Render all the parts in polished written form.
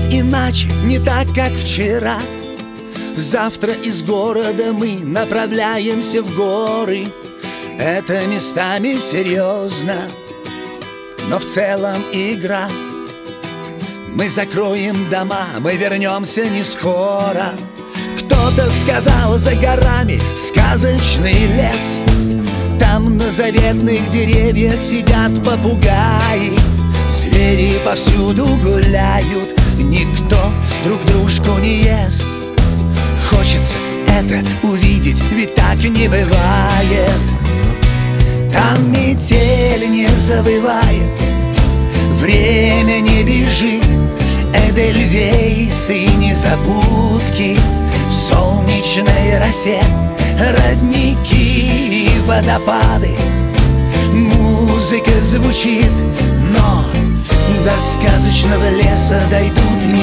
иначе, не так, как вчера. Завтра из города мы направляемся в горы. Это местами серьезно, но в целом игра. Мы закроем дома, мы вернемся не скоро. Кто-то сказал, за горами сказочный лес. Там на заветных деревьях сидят попугаи. Звери повсюду гуляют, никто друг дружку не ест. Хочется это увидеть, ведь так не бывает. Там метель не завывает, время не бежит. Эдельвейсы и незабудки в солнечной росе, родники и водопады. Музыка звучит, но до сказочного леса дойдут не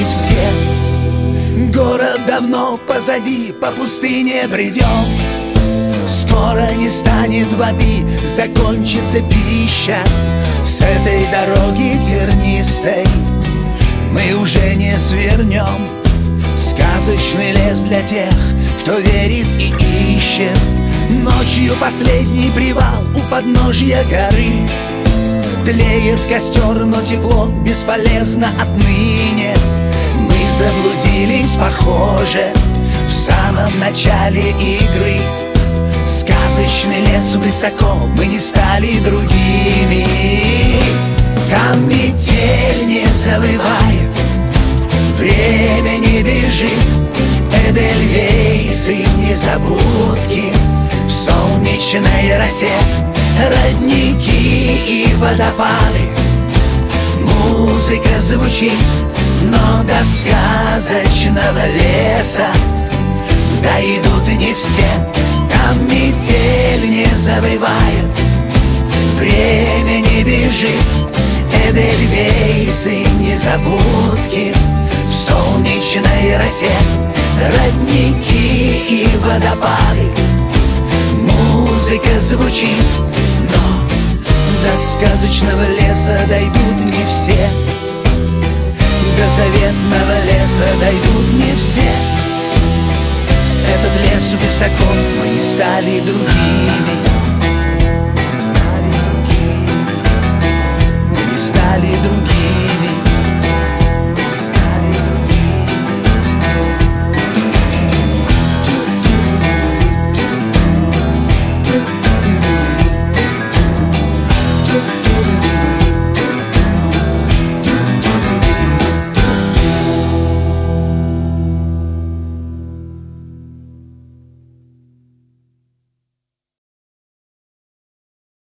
все. Город давно позади, по пустыне бредем. Скоро не станет воды, закончится пища. С этой дороги тернистой мы уже не свернем. Сказочный лес для тех, кто верит и ищет. Ночью последний привал у подножья горы. Тлеет костер, но тепло бесполезно отныне. Мы заблудились, похоже, в самом начале игры. Сказочный лес высоко, мы не стали другими. Там метель не завывает, время не бежит. Эдельвейсы, незабудки в солнечной росе, родники и водопады. Музыка звучит, но до сказочного леса дойдут не все. Там метель не завывает, время не бежит. Эдельвейсы, незабудки в солнечной росе, родники и водопады. Музыка звучит, но до сказочного леса дойдут не все. До заветного леса дойдут не все. Этот лес высоко, мы не стали другими. Мы не стали другими.